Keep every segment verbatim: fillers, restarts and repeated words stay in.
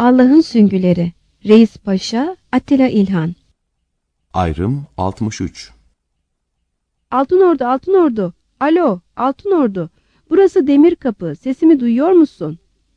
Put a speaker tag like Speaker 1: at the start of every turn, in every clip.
Speaker 1: Allah'ın Süngüleri. Reis Paşa, Attila İlhan.
Speaker 2: Ayrım altmış üç.
Speaker 1: Altınordu, Altınordu. Alo, Altınordu. Burası Demirkapı. Sesimi duyuyor musun?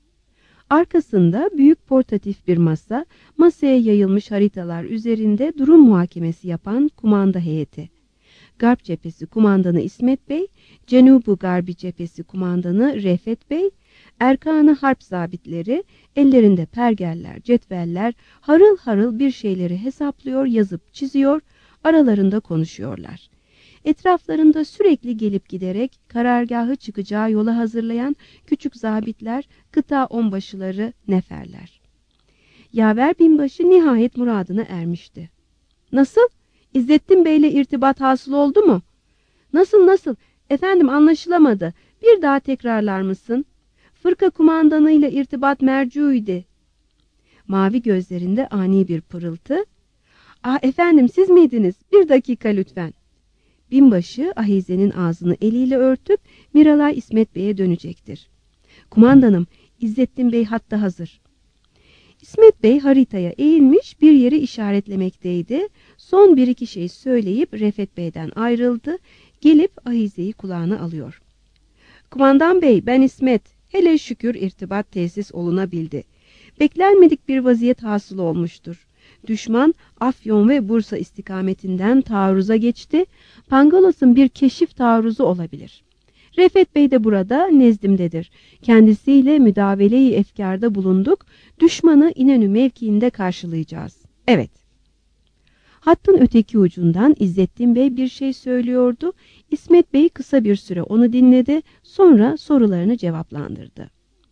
Speaker 1: Arkasında büyük portatif bir masa, masaya yayılmış haritalar üzerinde durum muhakemesi yapan kumanda heyeti. Garp Cephesi Kumandanı İsmet Bey, Cenubu Garbi Cephesi Kumandanı Refet Bey, Erkan-ı Harp zabitleri, ellerinde pergeller, cetveller, harıl harıl bir şeyleri hesaplıyor, yazıp çiziyor, aralarında konuşuyorlar. Etraflarında sürekli gelip giderek karargahı çıkacağı yola hazırlayan küçük zabitler, kıta onbaşıları, neferler. Yaver binbaşı nihayet muradına ermişti. Nasıl? İzzettin Bey'le irtibat hasıl oldu mu? Nasıl nasıl? Efendim, anlaşılamadı. Bir daha tekrarlar mısın? Fırka kumandanıyla irtibat mercuydu. Mavi gözlerinde ani bir pırıltı. Ah efendim, siz miydiniz? Bir dakika lütfen. Binbaşı ahizenin ağzını eliyle örtüp Miralay İsmet Bey'e dönecektir. Kumandanım, İzzettin Bey hatta hazır. İsmet Bey haritaya eğilmiş bir yeri işaretlemekteydi. Son bir iki şey söyleyip Refet Bey'den ayrıldı. Gelip ahizeyi kulağına alıyor. Kumandan Bey, ben İsmet. Hele şükür irtibat tesis olunabildi. Beklenmedik bir vaziyet hasıl olmuştur. Düşman Afyon ve Bursa istikametinden taarruza geçti. Pangalos'un bir keşif taarruzu olabilir. Refet Bey de burada nezdimdedir. Kendisiyle müdavele-i efkarda bulunduk. Düşmanı İnönü mevkiinde karşılayacağız. Evet. Hattın öteki ucundan İzzettin Bey bir şey söylüyordu. İsmet Bey kısa bir süre onu dinledi. Sonra sorularını cevaplandırdı.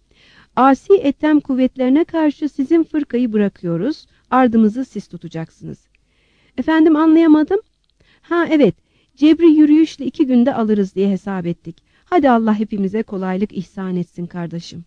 Speaker 1: Asi Ethem kuvvetlerine karşı sizin fırkayı bırakıyoruz. Ardımızı siz tutacaksınız. Efendim, anlayamadım. Ha evet, cebri yürüyüşle iki günde alırız diye hesap ettik. Hadi Allah hepimize kolaylık ihsan etsin kardeşim.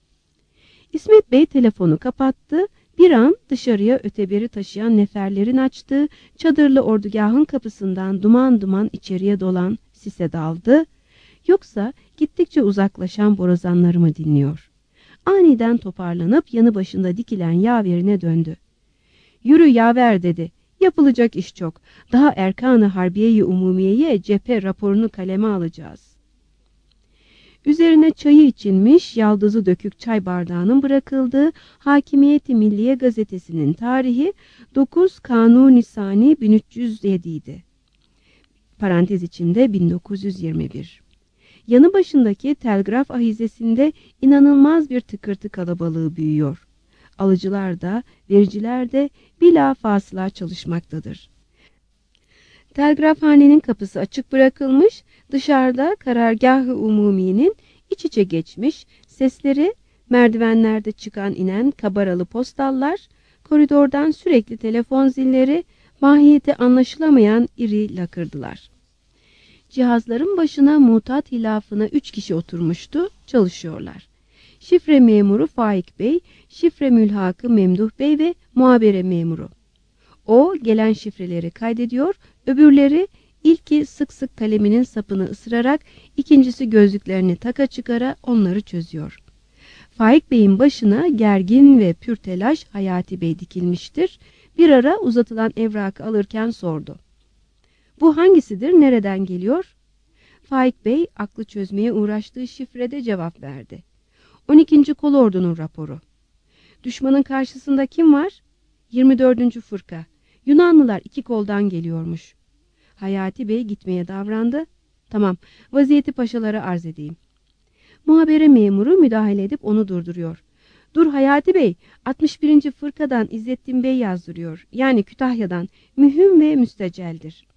Speaker 1: İsmet Bey telefonu kapattı. Bir an dışarıya öteberi taşıyan neferlerin açtığı çadırlı ordugahın kapısından duman duman içeriye dolan sise daldı. Yoksa gittikçe uzaklaşan borazanları mı dinliyor? Aniden toparlanıp yanı başında dikilen yaverine döndü. Yürü yaver dedi. Yapılacak iş çok. Daha Erkan-ı Harbiye-i Umumiye'ye cephe raporunu kaleme alacağız. Üzerine çayı içilmiş, yaldızı dökük çay bardağının bırakıldığı Hakimiyeti Milliye gazetesinin tarihi dokuz Kanuni Sani bin üç yüz yedi idi. Parantez içinde bin dokuz yüz yirmi bir. Yanı başındaki telgraf ahizesinde inanılmaz bir tıkırtı kalabalığı büyüyor. Alıcılar da, vericiler de bilafasıla çalışmaktadır. Telgrafhanenin kapısı açık bırakılmış, dışarıda karargah-ı umumiyenin iç içe geçmiş, sesleri merdivenlerde çıkan inen kabaralı postallar, koridordan sürekli telefon zilleri, mahiyeti anlaşılamayan iri lakırdılar. Cihazların başına mutat hilafına üç kişi oturmuştu, çalışıyorlar. Şifre memuru Faik Bey, şifre mülhakı Memduh Bey ve muhabere memuru. O gelen şifreleri kaydediyor, öbürleri ilki sık sık kaleminin sapını ısırarak, ikincisi gözlüklerini taka çıkara onları çözüyor. Faik Bey'in başına gergin ve pür telaş Hayati Bey dikilmiştir. Bir ara uzatılan evrakı alırken sordu. Bu hangisidir, nereden geliyor? Faik Bey aklı çözmeye uğraştığı şifrede cevap verdi. on ikinci Kolordu'nun raporu. Düşmanın karşısında kim var? yirmi dördüncü Fırka. Yunanlılar iki koldan geliyormuş. Hayati Bey gitmeye davrandı. Tamam, vaziyeti paşalara arz edeyim. Muhabere memuru müdahale edip onu durduruyor. Dur Hayati Bey, altmış birinci Fırkadan İzzettin Bey yazdırıyor. Yani Kütahya'dan, mühim ve müsteceldir.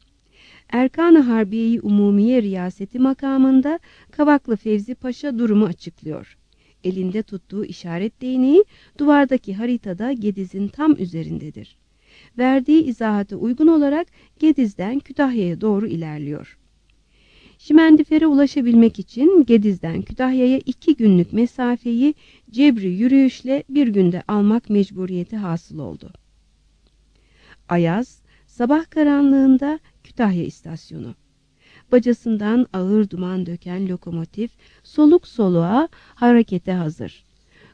Speaker 1: Erkan-ı Harbiye-i Umumiye riyaseti makamında Kavaklı Fevzi Paşa durumu açıklıyor. Elinde tuttuğu işaret değneği duvardaki haritada Gediz'in tam üzerindedir. Verdiği izahata uygun olarak Gediz'den Kütahya'ya doğru ilerliyor. Şimendifere ulaşabilmek için Gediz'den Kütahya'ya iki günlük mesafeyi cebri yürüyüşle bir günde almak mecburiyeti hasıl oldu. Ayaz, sabah karanlığında Kütahya istasyonu. Bacasından ağır duman döken lokomotif soluk soluğa harekete hazır.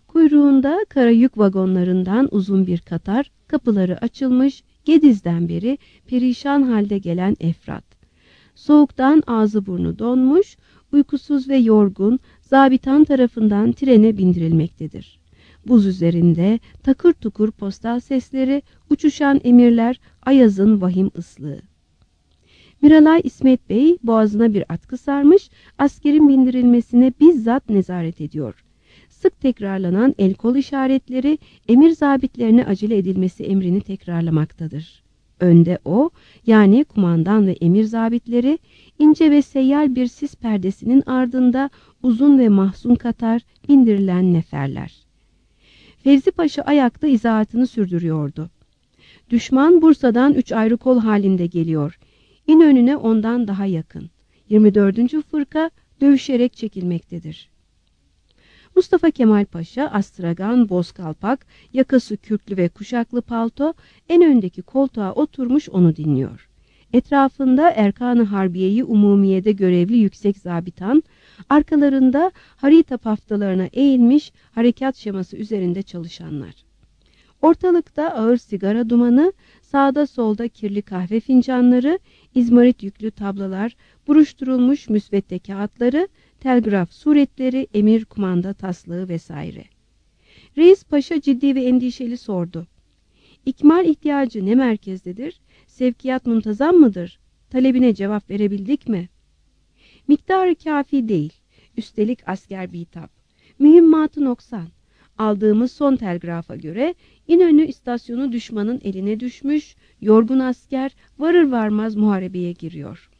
Speaker 1: Kuyruğunda kara yük vagonlarından uzun bir katar, kapıları açılmış, Gediz'den beri perişan halde gelen Efrat. Soğuktan ağzı burnu donmuş, uykusuz ve yorgun, zabitan tarafından trene bindirilmektedir. Buz üzerinde takır tukur postal sesleri, uçuşan emirler, ayazın vahim ıslığı. Miralay İsmet Bey boğazına bir atkı sarmış, askerin bindirilmesine bizzat nezaret ediyor. Sık tekrarlanan el kol işaretleri emir zabitlerine acele edilmesi emrini tekrarlamaktadır. Önde o, yani kumandan ve emir zabitleri, ince ve seyyal bir sis perdesinin ardında uzun ve mahzun katar bindirilen neferler. Fevzi Paşa ayakta izahatını sürdürüyordu. Düşman Bursa'dan üç ayrı kol halinde geliyor. İnönü'ne ondan daha yakın. yirmi dördüncü fırka dövüşerek çekilmektedir. Mustafa Kemal Paşa, astragan, boz kalpak, yakası kürklü ve kuşaklı palto, en öndeki koltuğa oturmuş onu dinliyor. Etrafında Erkan-ı Harbiye-i Umumiye'de görevli yüksek zabitan, arkalarında harita paftalarına eğilmiş harekat şeması üzerinde çalışanlar. Ortalıkta ağır sigara dumanı, sağda solda kirli kahve fincanları, izmarit yüklü tablalar, buruşturulmuş müsvedde kağıtları, telgraf suretleri, emir kumanda taslığı vesaire. Reis Paşa ciddi ve endişeli sordu. İkmal ihtiyacı ne merkezdedir? Sevkiyat muntazam mıdır? Talebine cevap verebildik mi? Miktarı kafi değil. Üstelik asker bitap. Mühimmatı noksan. Aldığımız son telgrafa göre İnönü istasyonu düşmanın eline düşmüş, yorgun asker varır varmaz muharebeye giriyor.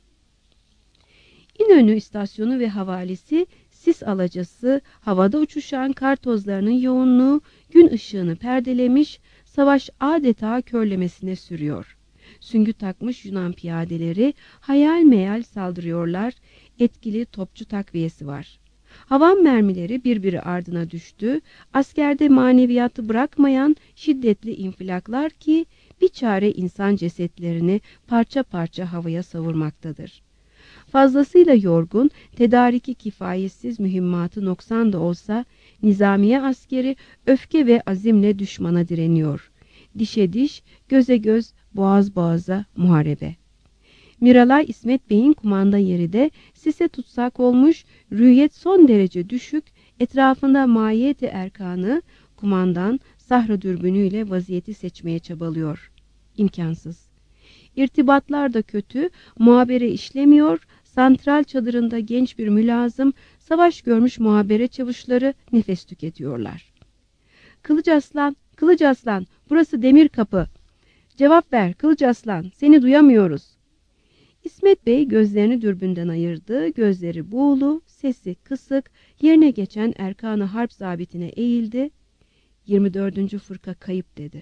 Speaker 1: İnönü istasyonu ve havalisi, sis alacası, havada uçuşan kar tozlarının yoğunluğu gün ışığını perdelemiş, savaş adeta körlemesine sürüyor. Süngü takmış Yunan piyadeleri hayal meyal saldırıyorlar, etkili topçu takviyesi var. Havan mermileri birbiri ardına düştü, askerde maneviyatı bırakmayan şiddetli infilaklar ki bir çare insan cesetlerini parça parça havaya savurmaktadır. Fazlasıyla yorgun, tedariki kifayetsiz mühimmatı noksan da olsa, nizamiye askeri öfke ve azimle düşmana direniyor. Dişe diş, göze göz, boğaz boğaza muharebe. Miralay İsmet Bey'in kumanda yeri de sise tutsak olmuş, rüyet son derece düşük, etrafında mahiyeti erkanı, kumandan sahra dürbünüyle vaziyeti seçmeye çabalıyor. İmkansız. İrtibatlar da kötü, muhabere işlemiyor, santral çadırında genç bir mülazım, savaş görmüş muhabere çavuşları nefes tüketiyorlar. Kılıç Aslan, Kılıç Aslan, burası Demir Kapı. Cevap ver Kılıç Aslan, seni duyamıyoruz. İsmet Bey gözlerini dürbünden ayırdı, gözleri buğulu, sesi kısık, yerine geçen Erkan-ı Harp zabitine eğildi. yirmi dördüncü fırka kayıp dedi.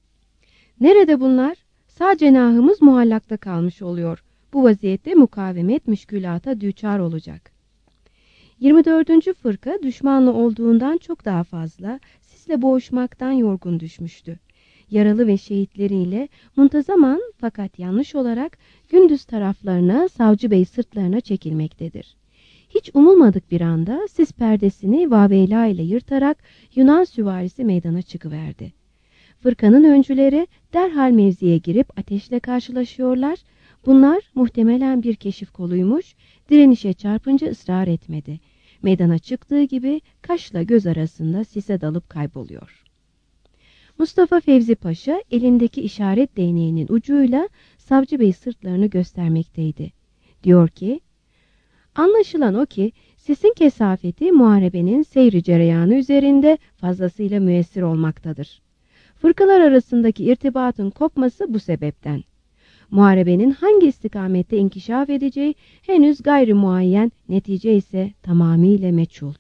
Speaker 1: Nerede bunlar? Sağ cenahımız muallakta kalmış oluyor. Bu vaziyette mukavemet müşkülata düçar olacak. yirmi dördüncü fırka düşmanlı olduğundan çok daha fazla, sisle boğuşmaktan yorgun düşmüştü. Yaralı ve şehitleriyle muntazaman fakat yanlış olarak gündüz taraflarına, Savcı Bey sırtlarına çekilmektedir. Hiç umulmadık bir anda sis perdesini vaveyla ile yırtarak Yunan süvarisi meydana çıkıverdi. Fırkanın öncüleri derhal mevziye girip ateşle karşılaşıyorlar. Bunlar muhtemelen bir keşif koluymuş, direnişe çarpınca ısrar etmedi. Meydana çıktığı gibi kaşla göz arasında sise dalıp kayboluyor. Mustafa Fevzi Paşa elindeki işaret değneğinin ucuyla Savcı Bey sırtlarını göstermekteydi. Diyor ki, anlaşılan o ki sisin kesafeti muharebenin seyri cereyanı üzerinde fazlasıyla müessir olmaktadır. Fırkalar arasındaki irtibatın kopması bu sebepten. Muharebenin hangi istikamette inkişaf edeceği henüz gayri muayyen, netice ise tamamıyla meçhul.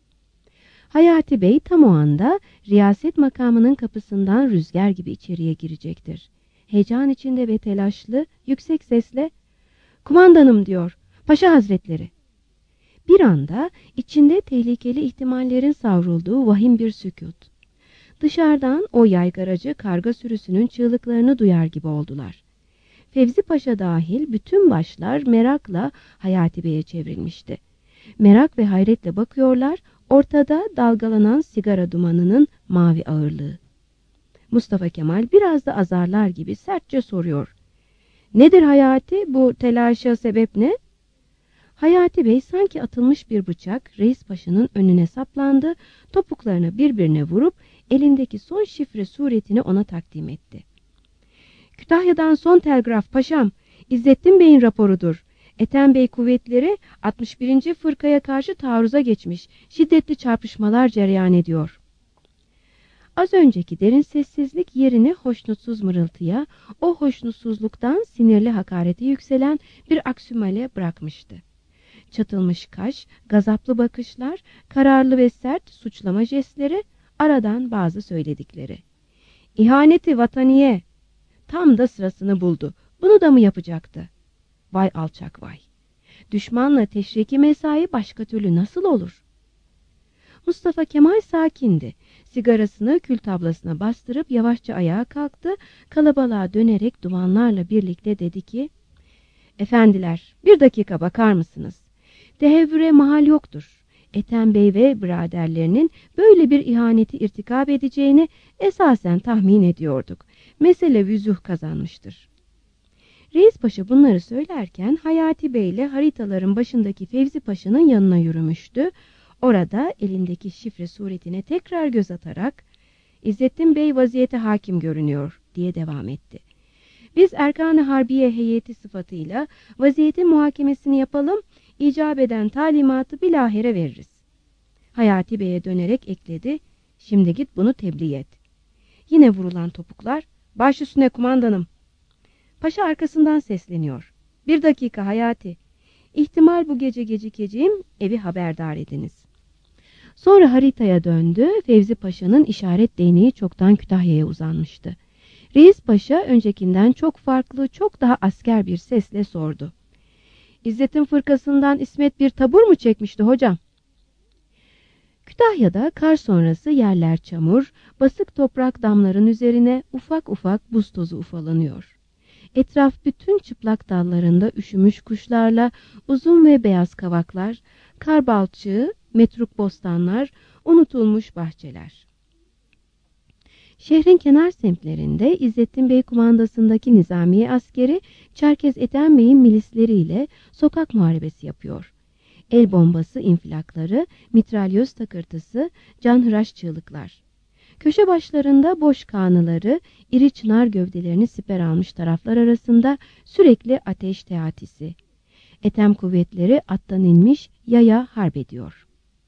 Speaker 1: Hayati Bey tam o anda riyaset makamının kapısından rüzgar gibi içeriye girecektir. Heyecan içinde ve telaşlı, yüksek sesle, "Kumandanım," diyor, "Paşa Hazretleri." Bir anda içinde tehlikeli ihtimallerin savrulduğu vahim bir sükût. Dışarıdan o yaygaracı karga sürüsünün çığlıklarını duyar gibi oldular. Fevzi Paşa dahil bütün başlar merakla Hayati Bey'e çevrilmişti. Merak ve hayretle bakıyorlar, Ortada dalgalanan sigara dumanının mavi ağırlığı. Mustafa Kemal biraz da azarlar gibi sertçe soruyor. Nedir Hayati, bu telaşa sebep ne? Hayati Bey sanki atılmış bir bıçak Reis Paşa'nın önüne saplandı, topuklarını birbirine vurup elindeki son şifre suretini ona takdim etti. Kütahya'dan son telgraf paşam, İzzettin Bey'in raporudur. Ethem Bey kuvvetleri altmış birinci fırkaya karşı taarruza geçmiş, şiddetli çarpışmalar cereyan ediyor. Az önceki derin sessizlik yerini hoşnutsuz mırıltıya, o hoşnutsuzluktan sinirli hakarete yükselen bir aksümale bırakmıştı. Çatılmış kaş, gazaplı bakışlar, kararlı ve sert suçlama jestleri, aradan bazı söyledikleri. İhaneti vataniye! Tam da sırasını buldu. Bunu da mı yapacaktı? Vay alçak vay! Düşmanla teşriki mesai başka türlü nasıl olur? Mustafa Kemal sakindi. Sigarasını kül tablasına bastırıp yavaşça ayağa kalktı. Kalabalığa dönerek dumanlarla birlikte dedi ki, efendiler, bir dakika bakar mısınız? Tehevvüre mahal yoktur. Ethem Bey ve biraderlerinin böyle bir ihaneti irtikab edeceğini esasen tahmin ediyorduk. Mesele vüzuh kazanmıştır. Reis Paşa bunları söylerken Hayati Bey ile haritaların başındaki Fevzi Paşa'nın yanına yürümüştü. Orada elindeki şifre suretine tekrar göz atarak İzzettin Bey vaziyete hakim görünüyor diye devam etti. Biz Erkan-ı Harbiye heyeti sıfatıyla vaziyetin muhakemesini yapalım, icap eden talimatı bilahare veririz. Hayati Bey'e dönerek ekledi, şimdi git bunu tebliğ et. Yine vurulan topuklar, baş üstüne kumandanım. Paşa arkasından sesleniyor. Bir dakika Hayati, İhtimal bu gece gecikeceğim, evi haberdar ediniz. Sonra haritaya döndü, Fevzi Paşa'nın işaret değneği çoktan Kütahya'ya uzanmıştı. Reis Paşa öncekinden çok farklı, çok daha asker bir sesle sordu. İzzet'in fırkasından İsmet bir tabur mu çekmişti hocam? Kütahya'da kar sonrası yerler çamur, basık toprak damların üzerine ufak ufak buz tozu ufalanıyor. Etraf bütün çıplak dallarında üşümüş kuşlarla uzun ve beyaz kavaklar, kar balçığı, metruk bostanlar, unutulmuş bahçeler. Şehrin kenar semtlerinde İzzettin Bey kumandasındaki nizamiye askeri Çerkez Ethem Bey'in milisleriyle sokak muharebesi yapıyor. El bombası infilakları, mitralyöz takırtısı, canhıraş çığlıklar. Köşe başlarında boş kanıları, iri çınar gövdelerini siper almış taraflar arasında sürekli ateş teatisi. Ethem kuvvetleri attan inmiş yaya harp ediyor.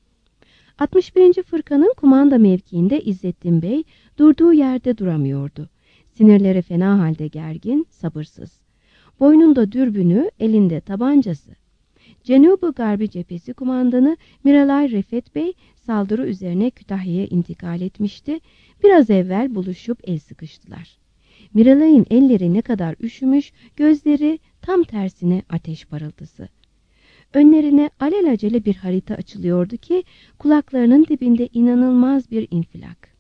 Speaker 1: altmış birinci fırkanın kumanda mevkiinde İzzettin Bey durduğu yerde duramıyordu. Sinirleri fena halde gergin, sabırsız. Boynunda dürbünü, elinde tabancası. Cenubu Garbi cephesi kumandanı Miralay Refet Bey saldırı üzerine Kütahya'ya intikal etmişti. Biraz evvel buluşup el sıkıştılar. Miralay'ın elleri ne kadar üşümüş, gözleri tam tersine ateş parıltısı. Önlerine alelacele bir harita açılıyordu ki kulaklarının dibinde inanılmaz bir infilak.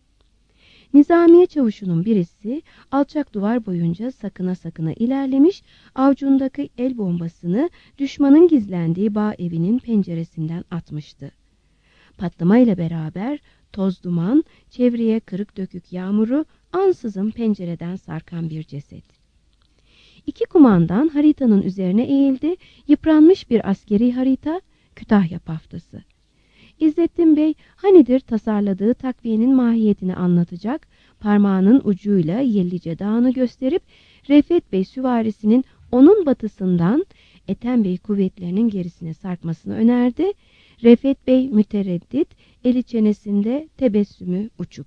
Speaker 1: Nizamiye çavuşunun birisi alçak duvar boyunca sakına sakına ilerlemiş, avcundaki el bombasını düşmanın gizlendiği bağ evinin penceresinden atmıştı. Patlamayla beraber toz duman, çevreye kırık dökük yağmuru, ansızın pencereden sarkan bir ceset. İki kumandan haritanın üzerine eğildi, yıpranmış bir askeri harita, Kütahya paftası. İzzettin Bey hanidir tasarladığı takviyenin mahiyetini anlatacak, parmağının ucuyla Yellice Dağı'nı gösterip Refet Bey süvarisinin onun batısından Ethem Bey kuvvetlerinin gerisine sarkmasını önerdi. Refet Bey mütereddit, eli çenesinde tebessümü uçuk.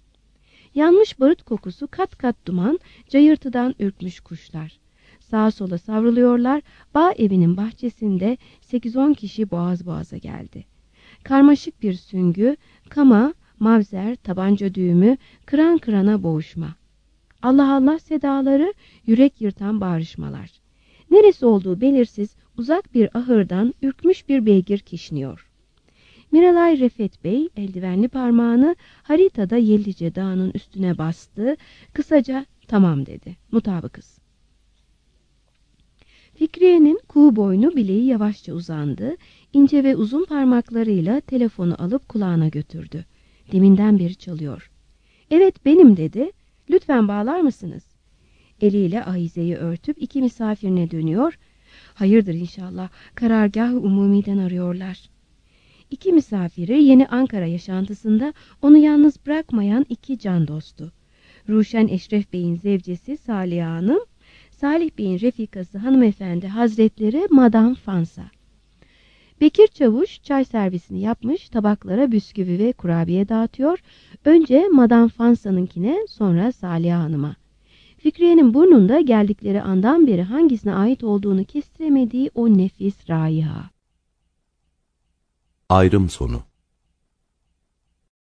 Speaker 1: Yanmış barut kokusu, kat kat duman, cayırtıdan ürkmüş kuşlar. Sağa sola savruluyorlar, bağ evinin bahçesinde sekiz on kişi boğaz boğaza geldi. Karmaşık bir süngü, kama, mavzer, tabanca düğümü, kıran kırana boğuşma. Allah Allah sedaları, yürek yırtan bağrışmalar. Neresi olduğu belirsiz, uzak bir ahırdan ürkmüş bir beygir kişniyor. Miralay Refet Bey eldivenli parmağını haritada Yellice Dağı'nın üstüne bastı, kısaca tamam dedi, mutabıkız. Fikriye'nin kuğu boynu bileği yavaşça uzandı, İnce ve uzun parmaklarıyla telefonu alıp kulağına götürdü. Deminden beri çalıyor. Evet benim dedi. Lütfen bağlar mısınız? Eliyle ahizeyi örtüp iki misafirine dönüyor. Hayırdır inşallah, karargah-ı umumiden arıyorlar. İki misafiri yeni Ankara yaşantısında onu yalnız bırakmayan iki can dostu. Ruşen Eşref Bey'in zevcesi Saliha Hanım, Salih Bey'in refikası hanımefendi hazretleri Madame Fansa. Bekir Çavuş çay servisini yapmış, tabaklara bisküvi ve kurabiye dağıtıyor. Önce Madame Fansa'nınkine, sonra Saliha Hanım'a. Fikriye'nin burnunda geldikleri andan beri hangisine ait olduğunu kestiremediği o nefis raiha.
Speaker 2: Ayrım sonu.